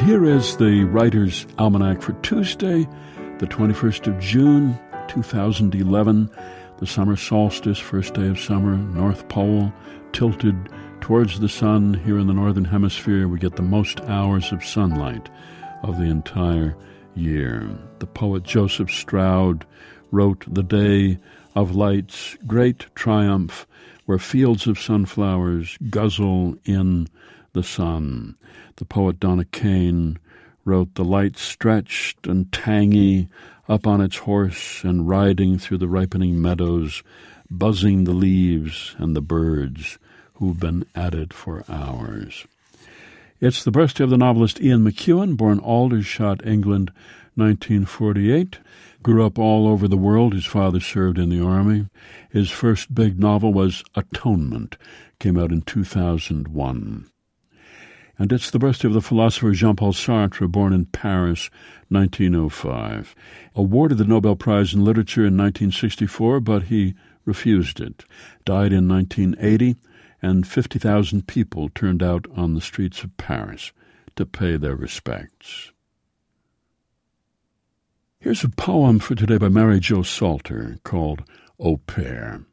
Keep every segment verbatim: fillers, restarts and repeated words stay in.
here is the Writer's Almanac for Tuesday, the twenty-first of June, two thousand eleven, the summer solstice, first day of summer, North Pole, tilted towards the sun. Here in the Northern Hemisphere, we get the most hours of sunlight of the entire year. The poet Joseph Stroud wrote, "The day of light's great triumph, where fields of sunflowers guzzle in the sun." The poet Donna Kane wrote, "The light stretched and tangy up on its horse and riding through the ripening meadows, buzzing the leaves and the birds who've been at it for hours." It's the birthday of the novelist Ian McEwan, born Aldershot, England, nineteen forty-eight. Grew up all over the world. His father served in the army. His first big novel was Atonement, came out in two thousand one. And it's the birthday of the philosopher Jean-Paul Sartre, born in Paris, nineteen oh five. Awarded the Nobel Prize in Literature in nineteen sixty-four, but he refused it. Died in nineteen eighty, and fifty thousand people turned out on the streets of Paris to pay their respects. Here's a poem for today by Mary Jo Salter called Au Pair.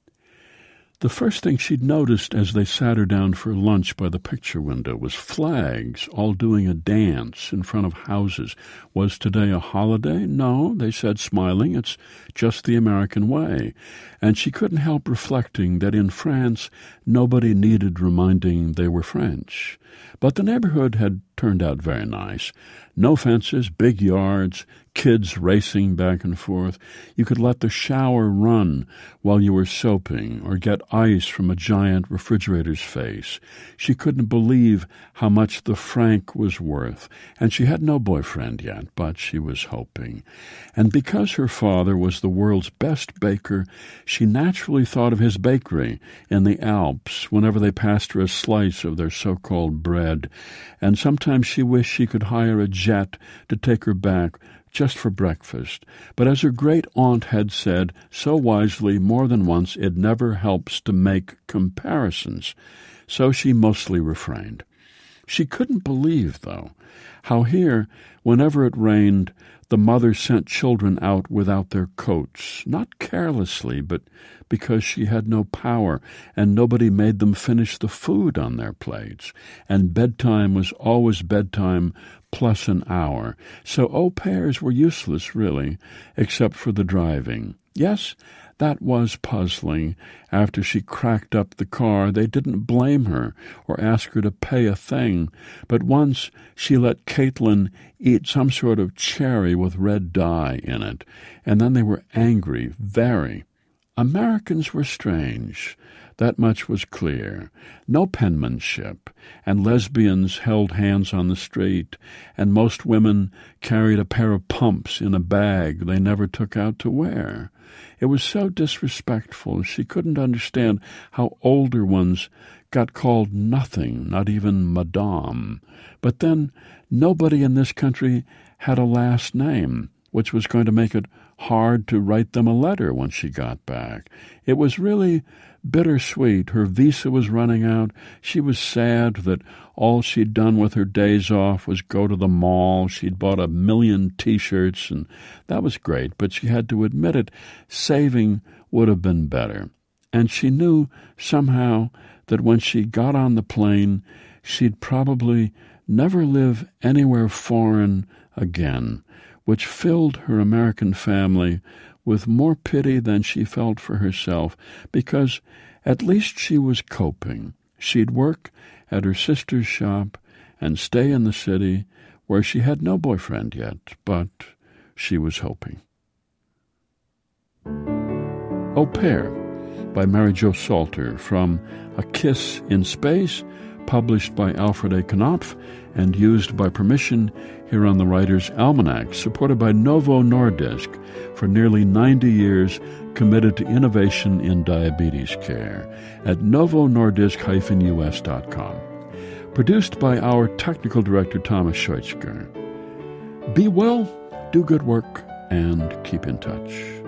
The first thing she'd noticed as they sat her down for lunch by the picture window was flags all doing a dance in front of houses. Was today a holiday? No, they said, smiling. It's just the American way. And she couldn't help reflecting that in France, nobody needed reminding they were French. But the neighborhood had turned out very nice. No fences, big yards, kids racing back and forth. You could let the shower run while you were soaping or get ice from a giant refrigerator's face. She couldn't believe how much the franc was worth, and she had no boyfriend yet, but she was hoping. And because her father was the world's best baker, she naturally thought of his bakery in the Alps whenever they passed her a slice of their so-called bread, and sometimes she wished she could hire a jet to take her back just for breakfast. But as her great-aunt had said so wisely more than once, it never helps to make comparisons. So she mostly refrained. She couldn't believe, though, how here, whenever it rained, the mother sent children out without their coats, not carelessly, but because she had no power, and nobody made them finish the food on their plates, and bedtime was always bedtime plus an hour. So au pairs were useless, really, except for the driving. Yes, that was puzzling. After she cracked up the car, they didn't blame her or ask her to pay a thing. But once she let Caitlin eat some sort of cherry with red dye in it, and then they were angry, very. Americans were strange. That much was clear. No penmanship, and lesbians held hands on the street, and most women carried a pair of pumps in a bag they never took out to wear. It was so disrespectful. She couldn't understand how older ones got called nothing, not even madame. But then nobody in this country had a last name, which was going to make it hard to write them a letter when she got back. It was really bittersweet. Her visa was running out. She was sad that all she'd done with her days off was go to the mall. She'd bought a million T-shirts, and that was great, but she had to admit it. Saving would have been better. And she knew somehow that when she got on the plane, she'd probably never live anywhere foreign again, which filled her American family with more pity than she felt for herself, because at least she was coping. She'd work at her sister's shop and stay in the city where she had no boyfriend yet, but she was hoping. Au Pair by Mary Jo Salter from A Kiss in Space, published by Alfred A. Knopf and used by permission here on the Writer's Almanac, supported by Novo Nordisk for nearly ninety years, committed to innovation in diabetes care at novo nordisk dash u s dot com. Produced by our technical director, Thomas Scheutzger. Be well, do good work, and keep in touch.